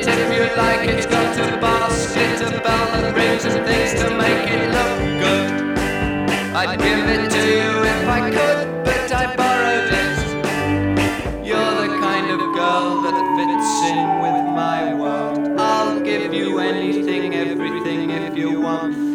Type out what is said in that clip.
if you like. It's got a basket, a bell that rings and things to make it look good. I'd give it to you if I could, but I borrowed it. You're the kind of girl that fits in with my world. I'll give you anything, everything if you want